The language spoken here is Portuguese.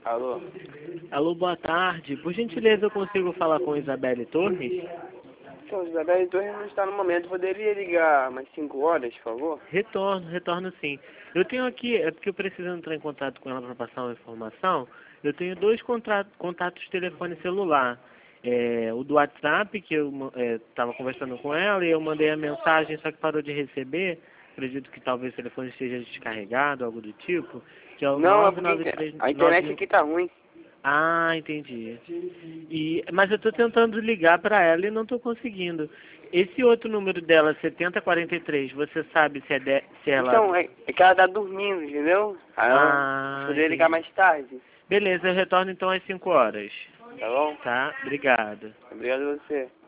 Alô? Alô, boa tarde. Por gentileza, eu consigo falar com Isabelle Torres? Então, Isabelle Torres não está no momento. Poderia ligar mais 5 horas, por favor? Retorno sim. Eu tenho aqui, é porque eu preciso entrar em contato com ela para passar uma informação. Eu tenho dois contatos de telefone celular. O do WhatsApp, que eu estava conversando com ela e eu mandei a mensagem, só que parou de receber. Acredito que talvez o telefone esteja descarregado, algo do tipo. Que é o Não, é porque a internet aqui tá ruim. Ah, entendi. Mas eu estou tentando ligar para ela e não estou conseguindo. Esse outro número dela, 7043, você sabe se ela... Então, é que ela tá dormindo, entendeu? Aí eu poderia ligar mais tarde. Beleza, eu retorno então às 5 horas. Tá bom? Tá? Obrigado. Obrigado a você.